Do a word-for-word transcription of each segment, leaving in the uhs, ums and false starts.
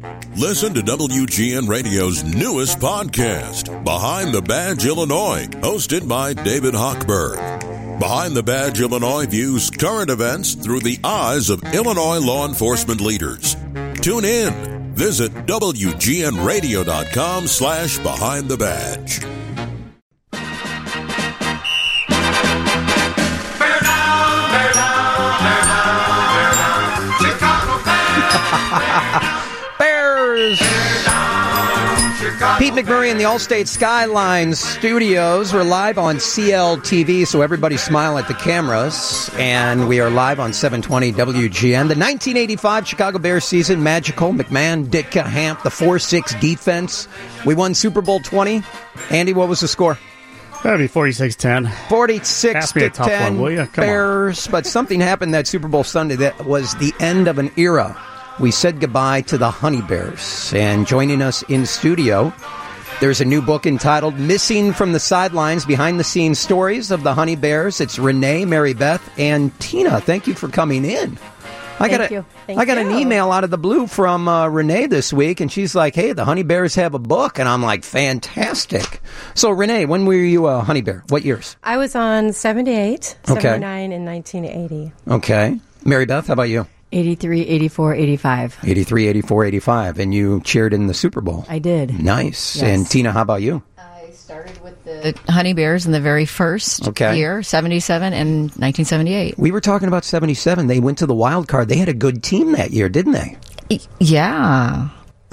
Listen to W G N Radio's newest podcast, Behind the Badge Illinois, hosted by David Hochberg. Behind the Badge Illinois views current events through the eyes of Illinois law enforcement leaders. Tune in. Visit W G N radio dot com slash behind the badge. Bear down, bear down, bear down, bear down. Chicago Bears. Bears. Bear down, Chicago Pete McMurray in the Allstate Skylines studios. We're live on C L T V, so everybody smile at the cameras. And we are live on seven twenty W G N. The nineteen eighty-five Chicago Bears season, magical. McMahon, Ditka, Hamp, the four six defense. We won Super Bowl twenty. Andy, what was the score? That'd be forty-six ten. forty-six Ask me to a tough ten. one, will you? Come on. Bears. But something happened that Super Bowl Sunday that was the end of an era. We said goodbye to the Honey Bears. And joining us in studio, there's a new book entitled Missing from the Sidelines, Behind-the-Scenes Stories of the Honey Bears. It's Renee, Mary Beth, and Tina. Thank you for coming in. I got, Thank a, you. Thank I got you. an email out of the blue from uh, Renee this week, and she's like, hey, the Honey Bears have a book. And I'm like, fantastic. So, Renee, when were you a Honey Bear? What years? I was on seventy-eight, Okay. seventy-nine, and nineteen eighty. Okay. Mary Beth, how about you? eighty-three, eighty-four, eighty-five. eighty-three, eighty-four, eighty-five. And you cheered in the Super Bowl. I did. Nice. Yes. And Tina, how about you? I started with the Honey Bears in the very first Okay. year, seventy-seven and nineteen seventy-eight. We were talking about seventy-seven. They went to the wild card. They had a good team that year, didn't they? Y- Yeah.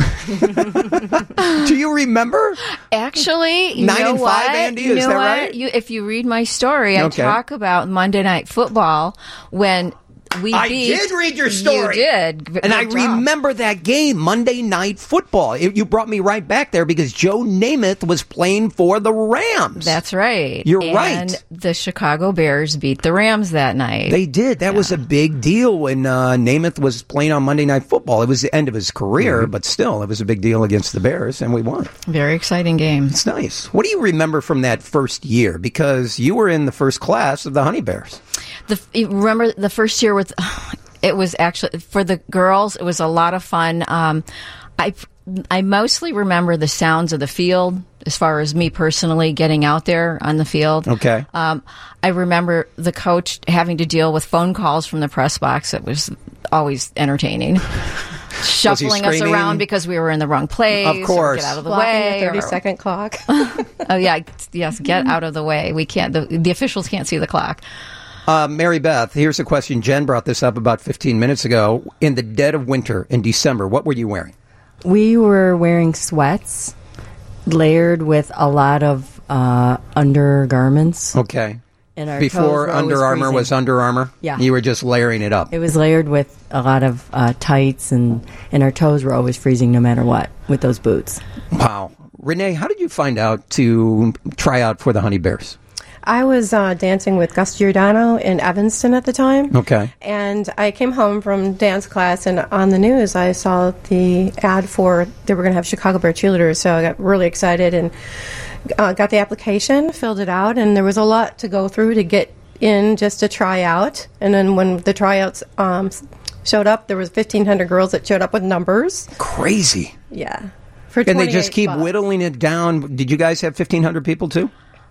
Do you remember? Actually, you Nine know and what? five, Andy, you is know that what? right? You, if you read my story, Okay. I talk about Monday Night Football when we I beat... did read your story. You did. Good And I job. remember that game, Monday Night Football. It, you brought me right back there because Joe Namath was playing for the Rams. That's right. You're and right. The Chicago Bears beat the Rams that night. They did. That was a big deal when uh, Namath was playing on Monday Night Football. It was the end of his career, Mm-hmm. but still, it was a big deal against the Bears, and we won. Very exciting game. It's nice. What do you remember from that first year? Because you were in the first class of the Honey Bears. The, you remember the first year with... It was actually, for the girls, it was a lot of fun. Um, I, I mostly remember the sounds of the field as far as me personally getting out there on the field. Okay. Um, I remember the coach having to deal with phone calls from the press box. It was always entertaining. Shuffling us screaming? around because we were in the wrong place. Of course. Or get out of the Blocking way. the or- thirty-second clock. oh, yeah. Yes, get out of the way. We can't, the, the officials can't see the clock. Uh, Mary Beth, here's a question. Jen brought this up about fifteen minutes ago. In the dead of winter, in December, what were you wearing? We were wearing sweats layered with a lot of uh, undergarments. Okay. And our toes Before were always Under Armour freezing. was Under Armour? Yeah. You were just layering it up. It was layered with a lot of uh, tights, and, and our toes were always freezing no matter what with those boots. Wow. Renee, how did you find out to try out for the Honey Bears? I was uh, dancing with Gus Giordano in Evanston at the time. Okay. And I came home from dance class, and on the news I saw the ad for they were going to have Chicago Bear cheerleaders, so I got really excited and uh, got the application, filled it out, and there was a lot to go through to get in just to try out. And then when the tryouts um, showed up, there was fifteen hundred girls that showed up with numbers. Crazy. Yeah. For And they just twenty-eight keep bucks. whittling it down. Did you guys have fifteen hundred people too?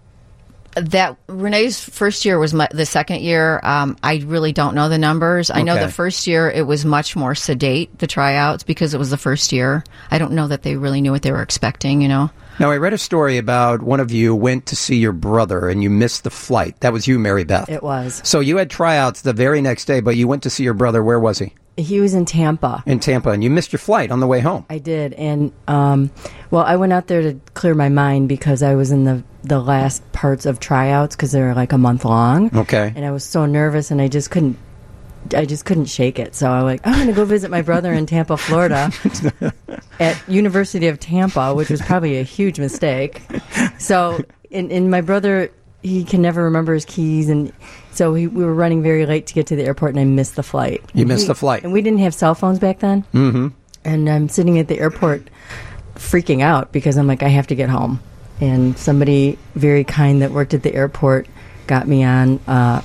That Renee's first year was my, the second year. Um, I really don't know the numbers. I know Okay. the first year it was much more sedate, the tryouts, because it was the first year. I don't know that they really knew what they were expecting, you know. Now, I read a story about one of you went to see your brother and you missed the flight. That was you, Mary Beth. It was. So you had tryouts the very next day, but you went to see your brother. Where was he? He was in Tampa. In Tampa, and you missed your flight on the way home. I did, and um, well, I went out there to clear my mind because I was in the the last parts of tryouts because they were like a month long. Okay. And I was so nervous, and I just couldn't, I just couldn't shake it. So I was like, I'm going to go visit my brother in Tampa, Florida, at University of Tampa, which was probably a huge mistake. So, and, and my brother, he can never remember his keys, and so he, we were running very late to get to the airport, and I missed the flight. You missed We- the flight. and we didn't have cell phones back then. Mm-hmm. And I'm sitting at the airport freaking out because I'm like, I have to get home. And somebody very kind that worked at the airport got me on uh, a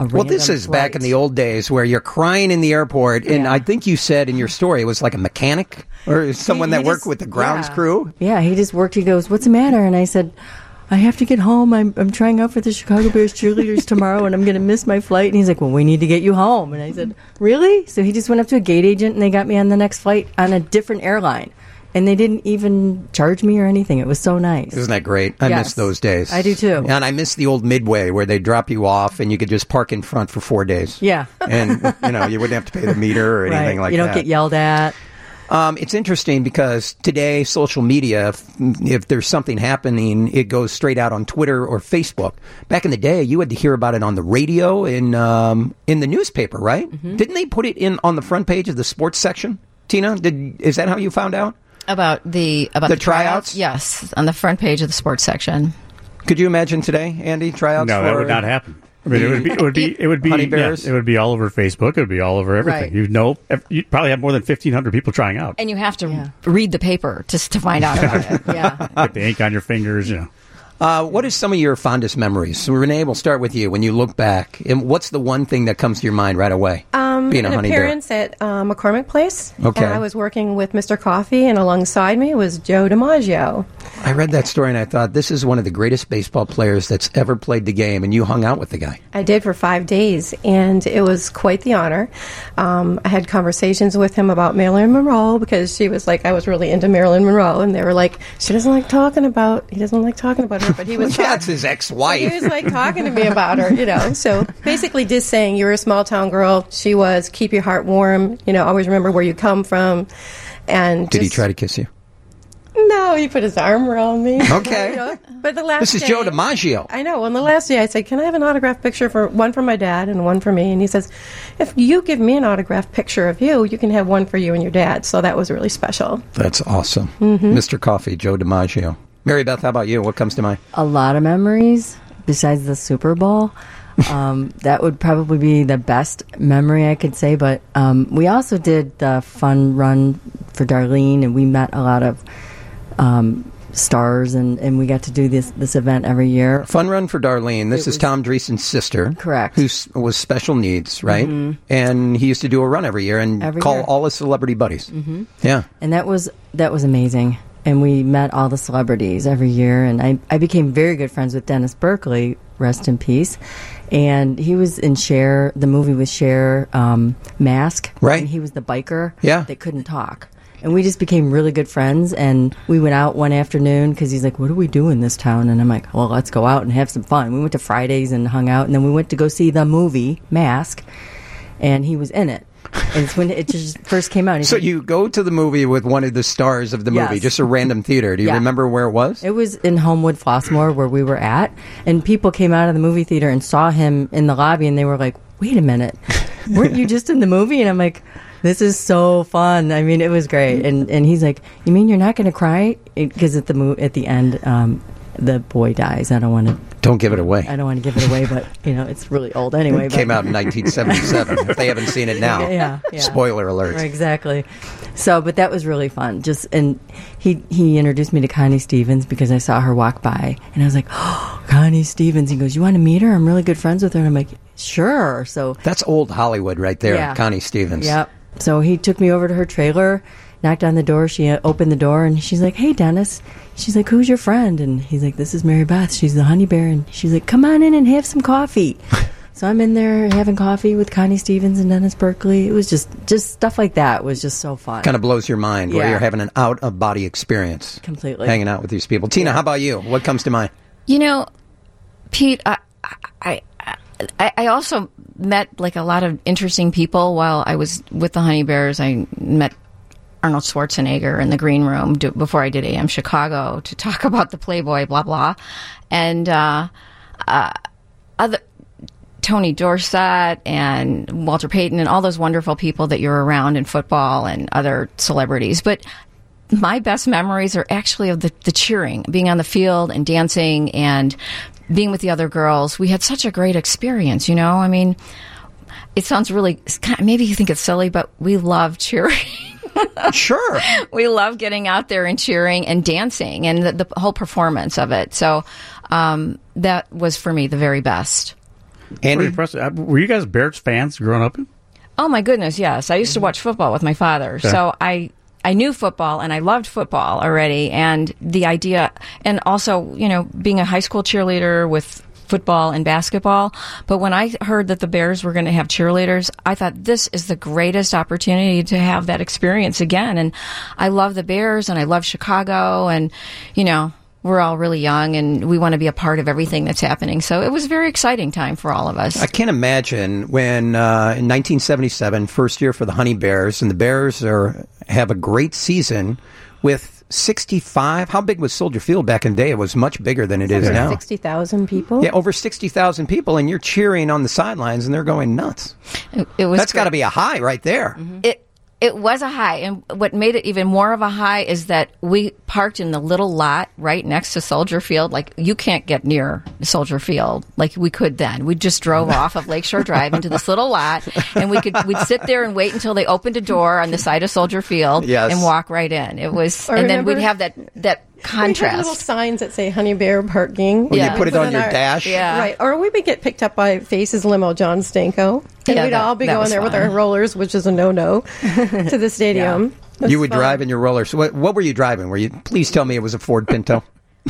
a Well, this random is back in flight. the old days where you're crying in the airport, and Yeah. I think you said in your story it was like a mechanic or someone He- that he worked just- with the grounds yeah. crew. Yeah, he just worked. He goes, "What's the matter?" And I said, "I have to get home. I'm I'm trying out for the Chicago Bears cheerleaders tomorrow, and I'm going to miss my flight." And he's like, "Well, we need to get you home." And I said, "Really?" So he just went up to a gate agent, and they got me on the next flight on a different airline, and they didn't even charge me or anything. It was so nice. Isn't that great? I Yes. miss those days. I do too. And I miss the old Midway where they drop you off and you could just park in front for four days. Yeah. And, you know, you wouldn't have to pay the meter or anything Right. like you don't that. get yelled at. Um, it's interesting because today, social media, if, if there's something happening, it goes straight out on Twitter or Facebook. Back in the day, you had to hear about it on the radio and um, in the newspaper, right? Mm-hmm. Didn't they put it in on the front page of the sports section? Tina, did is that how you found out? About the about The the, tryouts? Yes, on the front page of the sports section. Could you imagine today, Andy, tryouts? No, for, that would not happen. I mean, it would be, it would be, it would be, Honey yeah, Bears? it would be all over Facebook. It would be all over everything. Right. You know, ev- you'd probably have more than fifteen hundred people trying out. And you have to Yeah. read the paper just to find out about it. Yeah. Get the ink on your fingers, you know. Uh, what is some of your fondest memories? So Renee, we'll start with you. When you look back, and what's the one thing that comes to your mind right away? Um, Being a an honey bear. appearance at uh, McCormick Place. Okay. And I was working with Mister Coffee, and alongside me was Joe DiMaggio. I read that story and I thought, this is one of the greatest baseball players that's ever played the game, and you hung out with the guy. I did for five days, and it was quite the honor. Um, I had conversations with him about Marilyn Monroe because she was like, I was really into Marilyn Monroe, and they were like, she doesn't like talking about, he doesn't like talking about her, but he was Yeah, talk- it's his he ex-wife. was like talking to me about her, you know. So basically, just saying you're a small town girl. She was. Keep your heart warm. You know, always remember where you come from. And Did he just- try to kiss you? No, he put his arm around me. Okay. You know, but the last This is day, Joe DiMaggio. I know. On the last day, I said, "Can I have an autographed picture for one for my dad and one for me?" And he says, "If you give me an autographed picture of you, you can have one for you and your dad." So that was really special. That's awesome. Mm-hmm. Mister Coffee, Joe DiMaggio. Mary Beth, how about you? What comes to mind? A lot of memories besides the Super Bowl. Um, that would probably be the best memory I could say. But um, we also did the fun run for Darlene, and we met a lot of um, stars, and, and we got to do this this event every year. Fun Run for Darlene. This It is was- Tom Dreesen's sister. Correct. Who was special needs, right? And he used to do a run every year and Every call year. all his celebrity buddies. Mm-hmm. Yeah. And that was that was amazing. And we met all the celebrities every year. And I, I became very good friends with Dennis Berkeley, rest in peace. And he was in Cher, the movie with Cher, um, Mask. Right. And he was the biker Yeah. that couldn't talk. And we just became really good friends. And we went out one afternoon because he's like, "What do we do in this town?" And I'm like, "Well, let's go out and have some fun." We went to Fridays and hung out. And then we went to go see the movie, Mask. And he was in it. And it's when it just first came out. He's So like, you go to the movie with one of the stars of the movie, Yes. just a random theater. Do you Yeah. remember where it was? It was in Homewood Flossmoor where we were at, and people came out of the movie theater and saw him in the lobby, and they were like, "Wait a minute, weren't you just in the movie?" And I'm like, "This is so fun." I mean, it was great. And and he's like, "You mean you're not going to cry?" Because at the mo- at the end, um, the boy dies. I don't want to. Don't give it away. I don't want to give it away, but you know, it's really old anyway. It but- came out in nineteen seventy-seven. If they haven't seen it now, Yeah, yeah. spoiler alert. Right, exactly. So, but that was really fun. Just and he he introduced me to Connie Stevens because I saw her walk by, and I was like, "Oh, Connie Stevens." He goes, "You want to meet her? I'm really good friends with her." And I'm like, "Sure." So, That's old Hollywood right there, Yeah. Connie Stevens. yep. So he took me over to her trailer, knocked on the door. She uh, opened the door, and she's like, "Hey, Dennis." She's like, "Who's your friend?" And he's like, "This is Mary Beth. She's the honey bear." And she's like, "Come on in and have some coffee." So I'm in there having coffee with Connie Stevens and Dennis Berkeley. It was just, just stuff like that was just so fun. Kind of blows your mind where Yeah. you're having an out-of-body experience. Completely. Hanging out with these people. Tina, how about you? What comes to mind? You know, Pete, I, I, I, I also met like a lot of interesting people while I was with the Honey Bears. I met Arnold Schwarzenegger in the green room do, before I did A M Chicago to talk about the Playboy, blah, blah. And uh, uh, other Tony Dorsett and Walter Payton and all those wonderful people that you're around in football and other celebrities. But my best memories are actually of the, the cheering, being on the field and dancing and being with the other girls. We had such a great experience, you know? I mean, it sounds really, it's kind of, maybe you think it's silly, but we love cheering. Sure. We love getting out there and cheering and dancing and the, the whole performance of it. So um, that was, for me, the very best. Pretty Andy? impressive. Uh, Were you guys Bears fans growing up? Oh my goodness, yes. I used to watch football with my father. Yeah. So I I knew football and I loved football already, and the idea, and also, you know, being a high school cheerleader with football and basketball. But when I heard that the Bears were going to have cheerleaders, I thought this is the greatest opportunity to have that experience again. And I love the Bears and I love Chicago, and, you know, we're all really young and we want to be a part of everything that's happening. So it was a very exciting time for all of us. I can't imagine when uh, in nineteen seventy-seven, first year for the Honey Bears, and the Bears are have a great season with sixty-five. How big was Soldier Field back in the day? It was much bigger than it is now. sixty thousand people. Yeah, over sixty thousand people, and you're cheering on the sidelines, and they're going nuts. It, it was That's got to be a high right there. It it was a high, and what made it even more of a high is that we parked in the little lot right next to Soldier Field. Like, you can't get near Soldier Field like we could then. We just drove off of Lakeshore Drive into this little lot, and we could we'd sit there and wait until they opened a door on the side of Soldier Field Yes. and walk right in. It was, Or and then remember- we'd have that that We had little contrast. signs that say Honey Bear parking. Well, Yeah. you put it Put on in your our- dash. Yeah. Right. Or we would get picked up by Faces limo, John Stanko. And Yeah, we'd that- all be that going was there with fun. our rollers, which is a no-no, to the stadium. It was You would fun. drive in your rollers. So what, what were you driving? Were you? Please tell me it was a Ford Pinto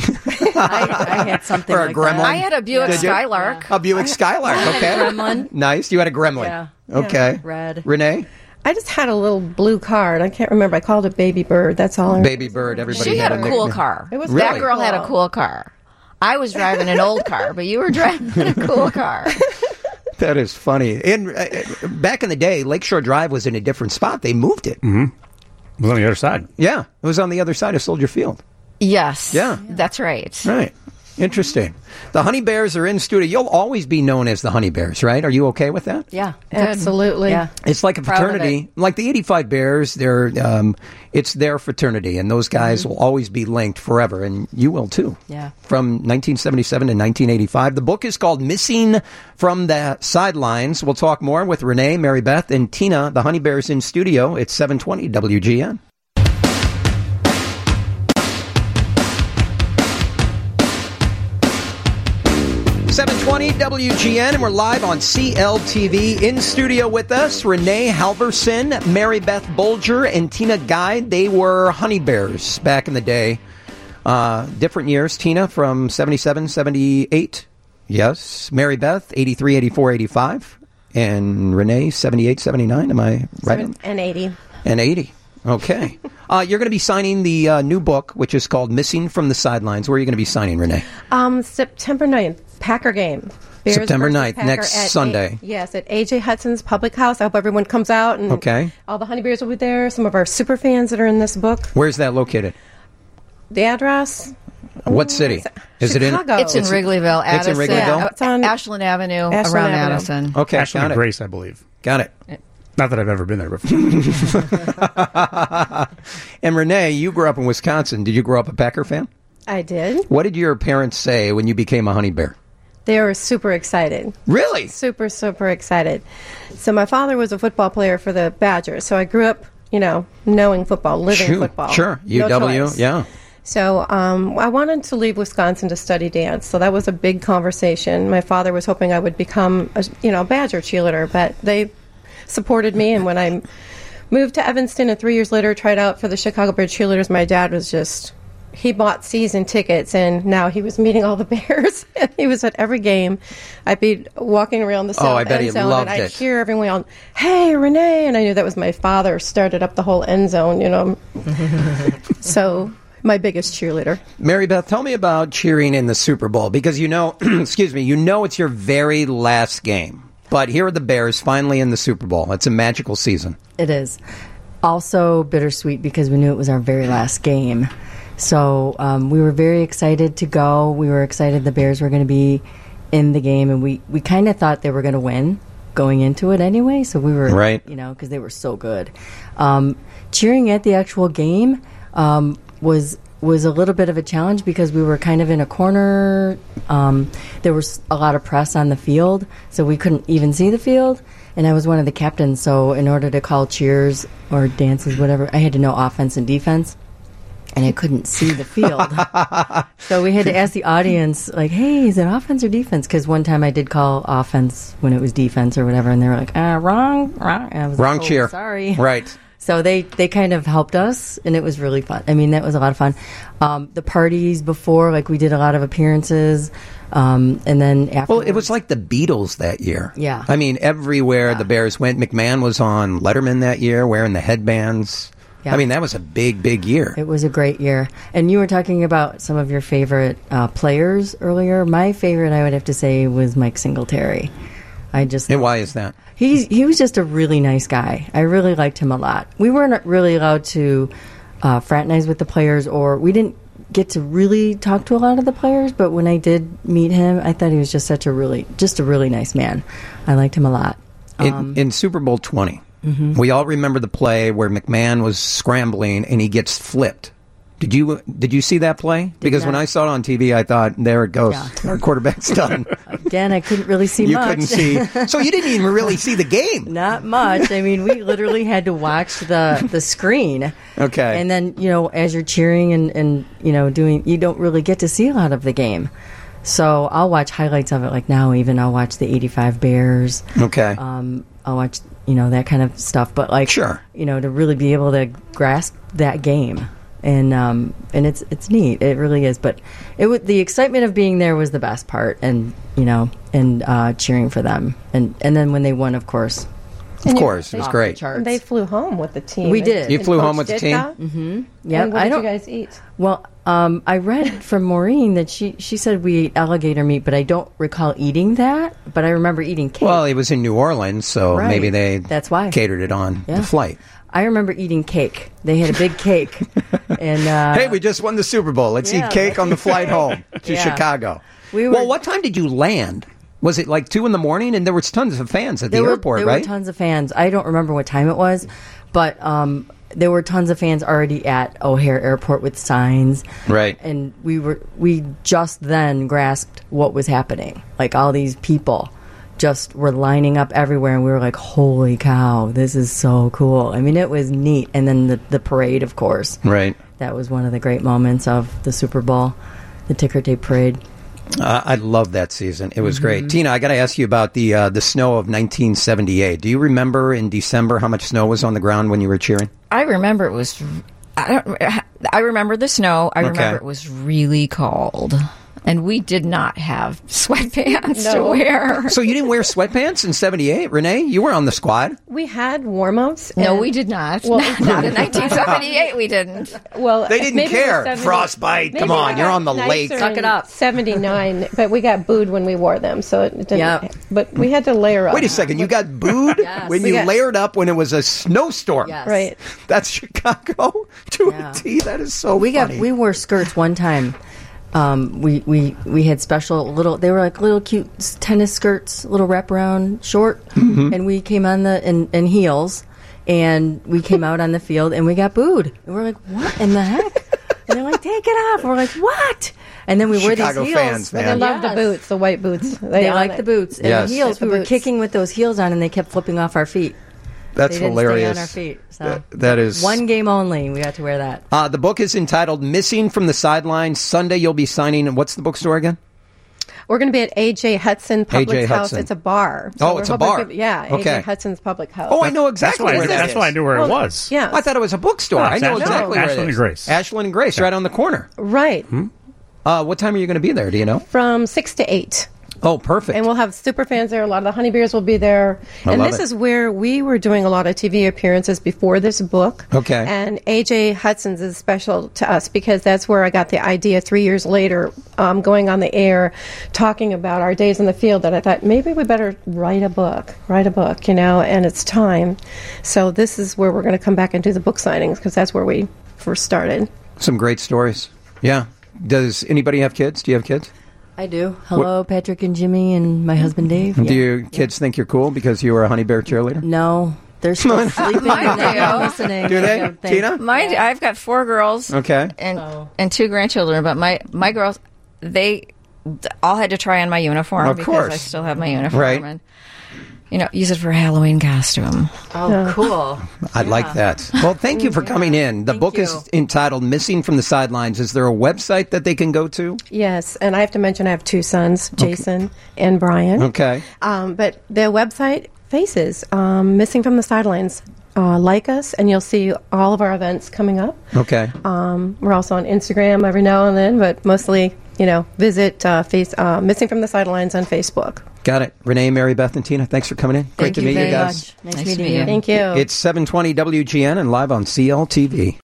I, I had something Or a like Gremlin? that. I had a Buick Did you? Skylark. a Buick Skylark. Okay, Gremlin. nice. You had a Gremlin. Yeah. Okay, Red. Renee, I just had a little blue card. I can't remember. I called it Baby Bird. That's all I Baby Bird. Everybody She had a cool nickname. car. It was That Really? girl had a cool car. I was driving an old car, but you were driving a cool car. That is funny. And uh, back in the day, Lakeshore Drive was in a different spot. They moved it. It was on the other side. Yeah, it was on the other side of Soldier Field. Yes. Yeah. That's right. Right. Interesting. The Honey Bears are in studio. You'll always be known as the Honey Bears, right? Are you okay with that? Yeah. Absolutely. Yeah. It's like a Proud of fraternity, like the eighty-five Bears. They're, um, it's their fraternity, and those guys will always be linked forever, and you will too. Yeah. From nineteen seventy-seven to nineteen eighty-five, the book is called "Missing from the Sidelines." We'll talk more with Renee, Mary Beth, and Tina, the Honey Bears, in studio. It's seven twenty W G N. seven twenty W G N, and we're live on C L T V. In studio with us, Renee Halverson, Mary Beth Bolger, and Tina Guide. They were Honey Bears back in the day. Uh, different years. Tina from seventy-seven, seventy-eight. Yes. Mary Beth, eighty-three, eighty-four, eighty-five. And Renee, seventy-eight, seventy-nine. Am I right? And eighty. And eighty. Okay. Uh, you're going to be signing the uh, new book, which is called Missing from the Sidelines. Where are you going to be signing, Renee? Um, September ninth, Packer game. Bears September versus ninth, Packer next at Sunday. A- yes, at A J Hudson's Public House. I hope everyone comes out. And Okay. all the Honey Bears will be there. Some of our super fans that are in this book. Where's that located? The address? What city? Is it in? Chicago. It's in It's- Wrigleyville, it's in Addison. Wrigleyville? Uh, It's on Ashland Avenue, Ashland around Avenue. Madison. Okay, Ashland got and it. Grace, I believe. Got it. Not that I've ever been there before. And Renee, you grew up in Wisconsin. Did you grow up a Packer fan? I did. What did your parents say when you became a Honey Bear? They were super excited. Really? Super, super excited. So my father was a football player for the Badgers. So I grew up, you know, knowing football, living Shoot, football. Sure. No U W, choice. yeah. So um, I wanted to leave Wisconsin to study dance. So that was a big conversation. My father was hoping I would become, a, you know, Badger cheerleader, but they supported me. And when I moved to Evanston and three years later tried out for the Chicago Bear cheerleaders, my dad was just, he bought season tickets, and now he was meeting all the Bears. And he was at every game. I'd be walking around the Oh, I south bet end he zone, loved and I'd it. hear everyone yelling, "Hey, Renee!" And I knew that was my father. Started up the whole end zone, you know. So my biggest cheerleader. Mary Beth, tell me about cheering in the Super Bowl, because you know, excuse me, you know it's your very last game. But here are the Bears finally in the Super Bowl. It's a magical season. It is. Also bittersweet because we knew it was our very last game. So um, we were very excited to go. We were excited the Bears were going to be in the game, and we, we kind of thought they were going to win going into it anyway. So we were, Right. you know, because they were so good. Um, cheering at the actual game um, was was a little bit of a challenge because we were kind of in a corner. Um, there was a lot of press on the field, so we couldn't even see the field. And I was one of the captains, so in order to call cheers or dances, whatever, I had to know offense and defense. and I couldn't see the field. So we had to ask the audience, like, hey, is it offense or defense? Because one time I did call offense when it was defense or whatever, and they were like, ah, wrong, wrong. And I was Wrong like, oh, cheer. Sorry. Right. So they, they kind of helped us, and it was really fun. I mean, that was a lot of fun. Um, the parties before, like, we did a lot of appearances, um, and then after. Well, it was like the Beatles that year. Yeah. I mean, everywhere Yeah. the Bears went. McMahon was on Letterman that year wearing the headbands. Yeah. I mean, that was a big, big year. It was a great year. And you were talking about some of your favorite uh, players earlier. My favorite, I would have to say, was Mike Singletary. I just And why is that? He's he was just a really nice guy. I really liked him a lot. We weren't really allowed to uh, fraternize with the players, or we didn't get to really talk to a lot of the players. But when I did meet him, I thought he was just such a really, just a really nice man. I liked him a lot. Um, In, in Super Bowl twenty, Mm-hmm. we all remember the play where McMahon was scrambling and he gets flipped. Did you did you see that play? Because when not. I saw it on T V, I thought, there it goes. Yeah. Our quarterback's done. again, I couldn't really see You much. couldn't see. So you didn't even really see the game. Not much. I mean, we literally had to watch the, the screen. Okay. And then, you know, as you're cheering and, and, you know, doing, you don't really get to see a lot of the game. So I'll watch highlights of it. Like now, even I'll watch the eighty-five Bears. Okay. Um, I'll watch, you know, that kind of stuff. But like, Sure. you know, to really be able to grasp that game. And um, and it's it's neat. It really is. But it w- the excitement of being there was the best part, and you know, and uh, cheering for them, and and then when they won, of course, of course. It was off the great. charts. They flew home with the team. We did. You And flew Coach home with the did team? that? Mm-hmm. Yeah, And what I did don't. you guys eat? Well, um, I read from Maureen that she she said we ate alligator meat, but I don't recall eating that. But I remember eating cake. Well, it was in New Orleans, so Right. maybe they That's why. catered it on Yeah. the flight. I remember eating cake. They had a big cake, and uh, Hey, we just won the Super Bowl. Let's yeah, eat cake on the flight home to Yeah. Chicago. We were- well, what time did you land? Was it like two in the morning? And there was tons of fans at the there were, airport, there right? were tons of fans. I don't remember what time it was, but um, there were tons of fans already at O'Hare Airport with signs. Right. And we were we just then grasped what was happening. Like all these people just were lining up everywhere, and we were like, "Holy cow, this is so cool!" I mean, it was neat. And then the the parade, of course, Right. that was one of the great moments of the Super Bowl, the ticker tape parade. Uh, I love that season. It was Mm-hmm. great. Tina, I got to ask you about the uh, the snow of nineteen seventy-eight. Do you remember in December how much snow was on the ground when you were cheering? I remember it was. I don't. I remember the snow. I Okay. remember it was really cold, and we did not have sweatpants to No. wear. So you didn't wear sweatpants in seventy-eight, Renee? You were on the squad. We had warm-ups. No, and- we did not. Well- not in nineteen seventy-eight. We didn't. Well, They didn't maybe it was care. seventy Frostbite. maybe Come it on, you're got on the lake. nicer Suck it in up. seventy-nine, but we got booed when we wore them, so it didn't. Yep. But we had to layer up. Wait a second. You got booed Yes. when We you got- layered up when it was a snowstorm. Yes. Right. That's Chicago to Yeah. a T. That is so we funny. got we wore skirts one time. Um, we, we we had special little. They were like little cute s- tennis skirts, little wraparound short, Mm-hmm. and we came on the in, in heels, and we came out on the field, and we got booed. And we're like, "What in the heck?" And they're like, "Take it off." We're like, "What?" And then we wear Chicago these heels. fans, But man. they love Yes. the boots, the white boots. They, They own like it. the boots and Yes. the heels. The We were boots. kicking with those heels on, and they kept flipping off our feet. That's They didn't hilarious. stay on our feet. So That- that is one game only. We got to wear that. Uh, the book is entitled "Missing from the Sidelines." Sunday, you'll be signing. What's the bookstore again? We're going to be at A J Hudson Public A J House. Hudson. It's a bar. Oh, we're it's a hoping bar. to- yeah, Okay. A J Hudson's Public House. Oh, I know That's exactly why. where that That's is. why I knew where Well, it was. Yeah. I thought it was a bookstore. No, I it's know Ashland- exactly where it Ashland is. and Grace. Ashland and Grace, right on the corner. Right. Uh, what time are you going to be there? Do you know? From six to eight. Oh, perfect. And we'll have super fans there. A lot of the Honey Bears will be there. I and love this it. is where we were doing a lot of T V appearances before this book. Okay. And A J Hudson's is special to us because that's where I got the idea three years later, um, going on the air, talking about our days in the field, that I thought maybe we better write a book, write a book, you know, and it's time. So this is where we're going to come back and do the book signings because that's where we first started. Some great stories. Yeah. Does anybody have kids? Do you have kids? I do. Hello, Patrick and Jimmy, and my husband Dave. Do Yeah. your kids think you're cool because you were a Honey Bear cheerleader? No, they're still sleeping. Mine and they're do. not listening. Do I they? don't think. Tina? Mine, I've got four girls. Okay. And Oh. and two grandchildren, but my my girls, they all had to try on my uniform Of because course. I still have my uniform. Right. And you know, use it for a Halloween costume. Oh, cool. I like that. Well, thank you for coming in. The Thank book you. is entitled Missing from the Sidelines. Is there a website that they can go to? Yes, and I have to mention I have two sons, Jason and Brian. Okay. Um, but the website faces um, Missing from the Sidelines. Uh, like us, and you'll see all of our events coming up. Okay. Um, we're also on Instagram every now and then, but mostly, you know, visit uh, face uh, Missing from the Sidelines on Facebook. Got it. Renee, Mary Beth, and Tina, thanks for coming in. Great Thank to you meet very you guys. much. Nice, Nice meeting to meet you. you. Thank you. It's seven twenty W G N and live on C L T V.